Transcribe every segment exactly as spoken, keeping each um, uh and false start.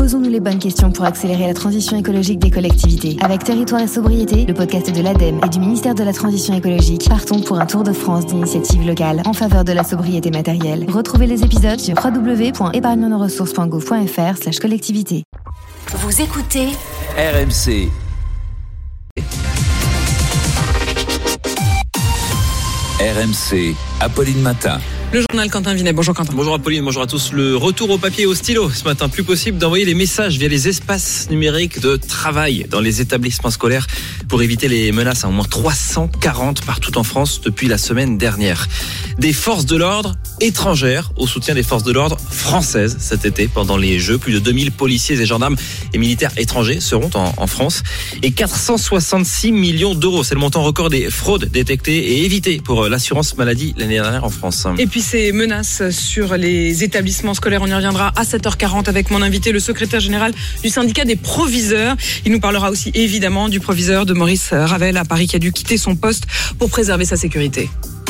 Posons-nous les bonnes questions pour accélérer la transition écologique des collectivités. Avec Territoire et Sobriété, le podcast de l'ADEME et du ministère de la Transition écologique, partons pour un tour de France d'initiatives locales en faveur de la sobriété matérielle. Retrouvez les épisodes sur w w w point épargne nos ressources point gouv point f r slash collectivité. Vous écoutez R M C. R M C, Apolline Matin. Le journal Quentin Vinet. Bonjour Quentin. Bonjour Apolline, bonjour à tous. Le retour au papier et au stylo. Ce matin, plus possible d'envoyer les messages via les espaces numériques de travail dans les établissements scolaires pour éviter les menaces. Au moins trois cent quarante partout en France depuis la semaine dernière. Des forces de l'ordre étrangères au soutien des forces de l'ordre françaises cet été pendant les Jeux. Plus de deux mille policiers et gendarmes et militaires étrangers seront en, en France. Et quatre cent soixante-six millions d'euros. C'est le montant record des fraudes détectées et évitées pour l'assurance maladie l'année dernière en France. Et puis ces menaces sur les établissements scolaires, on y reviendra à sept heures quarante avec mon invité, le secrétaire général du syndicat des proviseurs. Il nous parlera aussi évidemment du proviseur de Maurice Ravel à Paris qui a dû quitter son poste pour préserver sa sécurité.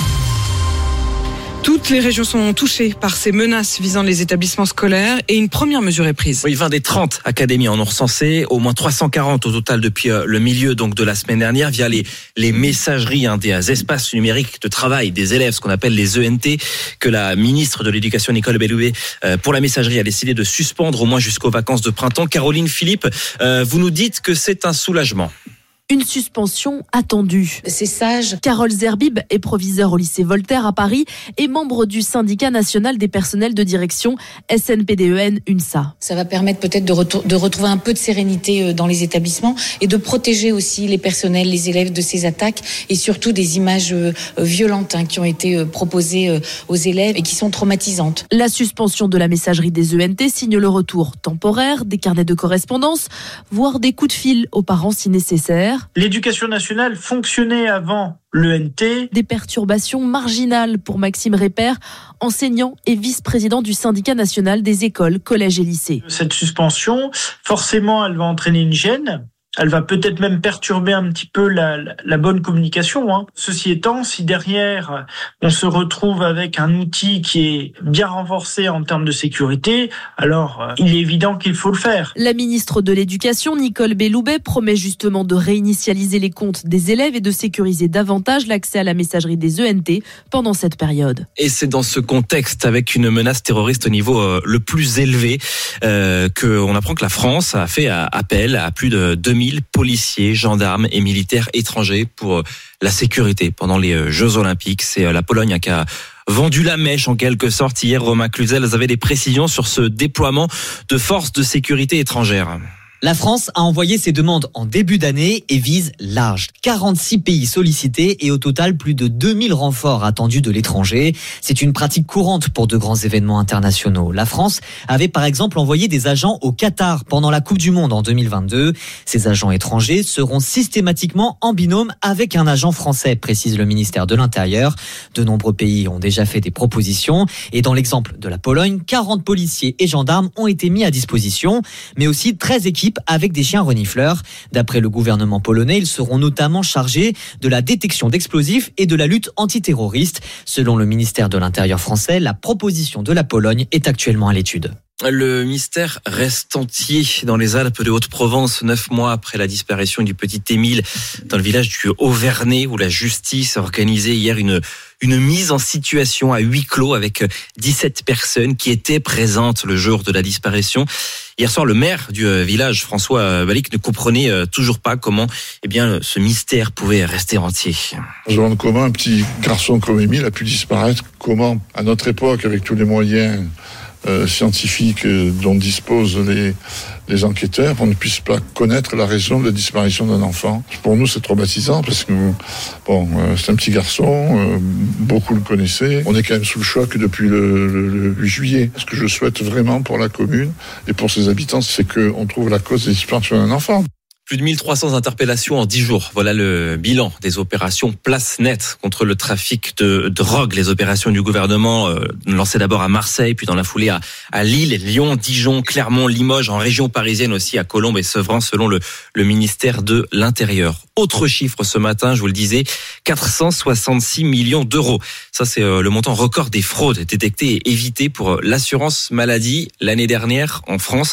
Toutes les régions sont touchées par ces menaces visant les établissements scolaires et une première mesure est prise. Oui, vingt des trente académies en ont recensé, au moins trois cent quarante au total depuis le milieu donc de la semaine dernière via les les messageries hein, des espaces numériques de travail des élèves, ce qu'on appelle les E N T, que la ministre de l'Éducation Nicole Belloubet euh, pour la messagerie a décidé de suspendre au moins jusqu'aux vacances de printemps. Caroline Philippe, euh, vous nous dites que c'est un soulagement. Une suspension attendue. C'est sage. Carole Zerbib est proviseure au lycée Voltaire à Paris et membre du syndicat national des personnels de direction S N P D E N UNSA. Ça va permettre peut-être de, retour, de retrouver un peu de sérénité dans les établissements et de protéger aussi les personnels, les élèves de ces attaques et surtout des images violentes hein, qui ont été proposées aux élèves et qui sont traumatisantes. La suspension de la messagerie des E N T signe le retour temporaire des carnets de correspondance, voire des coups de fil aux parents si nécessaire. L'éducation nationale fonctionnait avant l'E N T. Des perturbations marginales pour Maxime Répert, enseignant et vice-président du syndicat national des écoles, collèges et lycées. Cette suspension, forcément, elle va entraîner une gêne. Elle va peut-être même perturber un petit peu la, la, la bonne communication. Hein. Ceci étant, si derrière, on se retrouve avec un outil qui est bien renforcé en termes de sécurité, alors euh, il est évident qu'il faut le faire. La ministre de l'Éducation, Nicole Belloubet, promet justement de réinitialiser les comptes des élèves et de sécuriser davantage l'accès à la messagerie des E N T pendant cette période. Et c'est dans ce contexte, avec une menace terroriste au niveau euh, le plus élevé, euh, qu'on apprend que la France a fait appel à plus de deux mille policiers, gendarmes et militaires étrangers pour la sécurité pendant les Jeux Olympiques. C'est la Pologne qui a vendu la mèche en quelque sorte. Hier, Romain Cluzel avait des précisions sur ce déploiement de forces de sécurité étrangères. La France a envoyé ses demandes en début d'année et vise large. quarante-six pays sollicités et au total plus de deux mille renforts attendus de l'étranger. C'est une pratique courante pour de grands événements internationaux. La France avait par exemple envoyé des agents au Qatar pendant la Coupe du Monde en deux mille vingt-deux. Ces agents étrangers seront systématiquement en binôme avec un agent français, précise le ministère de l'Intérieur. De nombreux pays ont déjà fait des propositions et dans l'exemple de la Pologne, quarante policiers et gendarmes ont été mis à disposition, mais aussi treize équipes avec des chiens renifleurs. D'après le gouvernement polonais, ils seront notamment chargés de la détection d'explosifs et de la lutte antiterroriste. Selon le ministère de l'Intérieur français, la proposition de la Pologne est actuellement à l'étude. Le mystère reste entier dans les Alpes de Haute-Provence, neuf mois après la disparition du petit Émile dans le village du Haut-Vernay, où la justice a organisé hier une, une mise en situation à huis clos avec dix-sept personnes qui étaient présentes le jour de la disparition. Hier soir, le maire du village, François Balic, ne comprenait toujours pas comment eh bien, ce mystère pouvait rester entier. On se demande comment un petit garçon comme Émile a pu disparaître, comment, à notre époque, avec tous les moyens Euh, scientifiques dont disposent les, les enquêteurs, on ne puisse pas connaître la raison de la disparition d'un enfant. Pour nous, c'est traumatisant parce que bon, euh, c'est un petit garçon, euh, beaucoup le connaissaient. On est quand même sous le choc depuis le, le, le huit juillet. Ce que je souhaite vraiment pour la commune et pour ses habitants, c'est qu'on trouve la cause de la disparition d'un enfant. Plus de mille trois cents interpellations en dix jours. Voilà le bilan des opérations Place Nette contre le trafic de drogue. Les opérations du gouvernement euh, lancées d'abord à Marseille, puis dans la foulée à, à Lille, Lyon, Dijon, Clermont, Limoges, en région parisienne aussi, à Colombes et Sevran, selon le, le ministère de l'Intérieur. Autre chiffre ce matin, je vous le disais, quatre cent soixante-six millions d'euros. Ça, c'est euh, le montant record des fraudes détectées et évitées pour l'assurance maladie l'année dernière en France.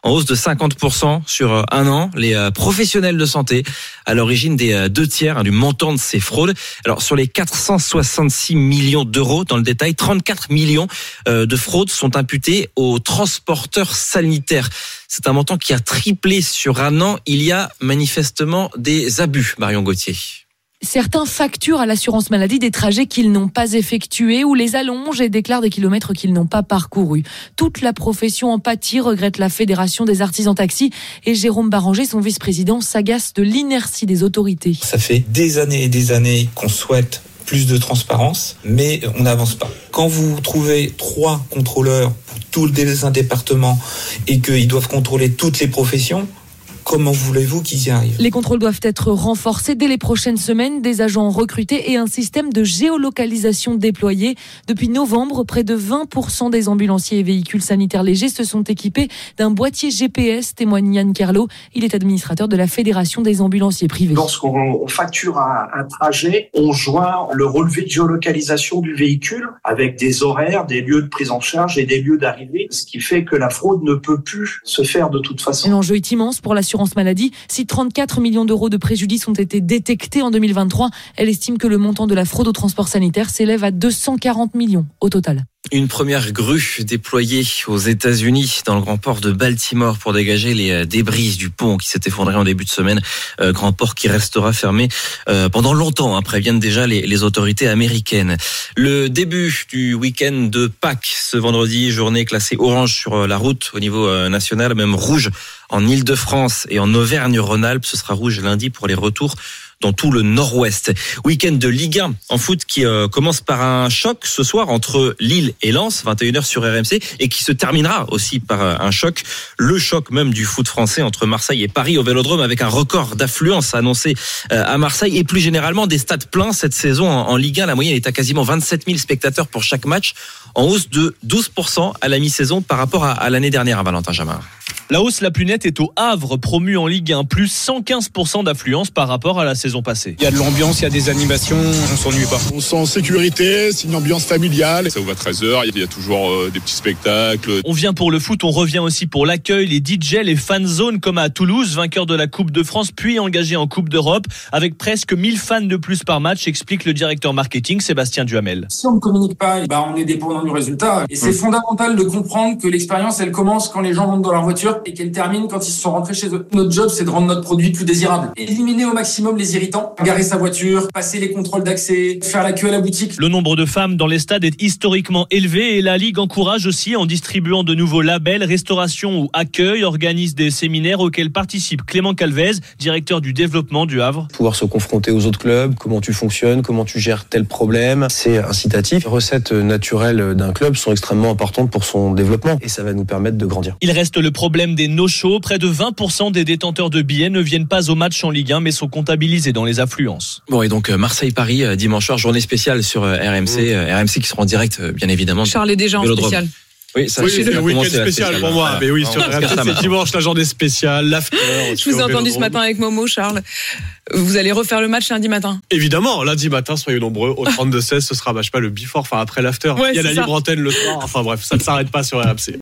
en hausse de cinquante pour cent sur un an. Les professionnels de santé à l'origine des deux tiers hein, du montant de ces fraudes. Alors sur les quatre cent soixante-six millions d'euros, dans le détail, trente-quatre millions de fraudes sont imputées aux transporteurs sanitaires. C'est un montant qui a triplé sur un an. Il y a manifestement des abus, Marion Gauthier. Certains facturent à l'assurance maladie des trajets qu'ils n'ont pas effectués ou les allongent et déclarent des kilomètres qu'ils n'ont pas parcourus. Toute la profession en pâtit, regrette la Fédération des artisans taxi et Jérôme Baranger, son vice-président, s'agace de l'inertie des autorités. Ça fait des années et des années qu'on souhaite plus de transparence, mais on n'avance pas. Quand vous trouvez trois contrôleurs pour tous les départements et qu'ils doivent contrôler toutes les professions, comment voulez-vous qu'ils y arrivent ? Les contrôles doivent être renforcés dès les prochaines semaines, des agents recrutés et un système de géolocalisation déployé. Depuis novembre, près de vingt pour cent des ambulanciers et véhicules sanitaires légers se sont équipés d'un boîtier G P S, témoigne Yann Kerlo. Il est administrateur de la Fédération des ambulanciers privés. Lorsqu'on facture un, un trajet, on joint le relevé de géolocalisation du véhicule avec des horaires, des lieux de prise en charge et des lieux d'arrivée, ce qui fait que la fraude ne peut plus se faire de toute façon. L'enjeu est immense pour l'assurance maladie. Si trente-quatre millions d'euros de préjudices ont été détectés en deux mille vingt-trois, elle estime que le montant de la fraude au transport sanitaire s'élève à deux cent quarante millions au total. Une première grue déployée aux États-Unis dans le grand port de Baltimore pour dégager les débris du pont qui s'est effondré en début de semaine. Euh, grand port qui restera fermé euh, pendant longtemps, hein, préviennent déjà les, les autorités américaines. Le début du week-end de Pâques ce vendredi, journée classée orange sur la route au niveau euh, national, même rouge en Île-de-France et en Auvergne-Rhône-Alpes. Ce sera rouge lundi pour les retours dans tout le nord-ouest. Week-end de Ligue un en foot qui euh, commence par un choc ce soir entre Lille et Lens, vingt et une heures sur R M C, et qui se terminera aussi par euh, un choc, le choc même du foot français entre Marseille et Paris au Vélodrome, avec un record d'affluence annoncé euh, à Marseille et plus généralement des stades pleins cette saison en, en Ligue un. La moyenne est à quasiment vingt-sept mille spectateurs pour chaque match, en hausse de douze pour cent à la mi-saison par rapport à, à l'année dernière à Valentin Jamin. La hausse la plus nette est au Havre, promu en Ligue un, plus cent quinze pour cent d'affluence par rapport à la saison passée. Il y a de l'ambiance, il y a des animations, on s'ennuie pas. On se sent en sécurité, c'est une ambiance familiale. Ça ouvre à treize heures, il y a toujours euh, des petits spectacles. On vient pour le foot, on revient aussi pour l'accueil, les D J, les fan zones comme à Toulouse, vainqueur de la Coupe de France puis engagé en Coupe d'Europe, avec presque mille fans de plus par match, explique le directeur marketing Sébastien Duhamel. Si on ne communique pas, bah on est dépendant du résultat. Et c'est mmh. fondamental de comprendre que l'expérience, elle commence quand les gens montent dans leur voiture et qu'elle termine quand ils sont rentrés chez eux. Notre job, c'est de rendre notre produit plus désirable. Éliminer au maximum les irritants, garer sa voiture, passer les contrôles d'accès, faire la queue à la boutique. Le nombre de femmes dans les stades est historiquement élevé et la Ligue encourage aussi en distribuant de nouveaux labels, restauration ou accueil, organise des séminaires auxquels participe Clément Calvez, directeur du développement du Havre. Pouvoir se confronter aux autres clubs, comment tu fonctionnes, comment tu gères tel problème, c'est incitatif. Les recettes naturelles d'un club sont extrêmement importantes pour son développement et ça va nous permettre de grandir. Il reste le problème des no-shows. Près de vingt pour cent des détenteurs de billets ne viennent pas au match en Ligue un mais sont comptabilisés dans les affluences. Bon, et donc Marseille-Paris dimanche soir, journée spéciale sur R M C, mmh. R M C qui sera en direct bien évidemment. Charles est déjà en spécial. Oui, ça, oui c'est le week-end spécial pour moi. Mais oui, sur R M C, c'est dimanche, la journée spéciale, l'after. Je vous ai entendu ce matin avec Momo, Charles. Vous allez refaire le match lundi matin. Évidemment, lundi matin, soyez nombreux. Au trente-deux seize, ce sera, bah, je sais pas, le before, enfin après l'after. Ouais, il y a la ça. libre antenne le soir. Enfin bref, ça ne s'arrête pas sur R M C.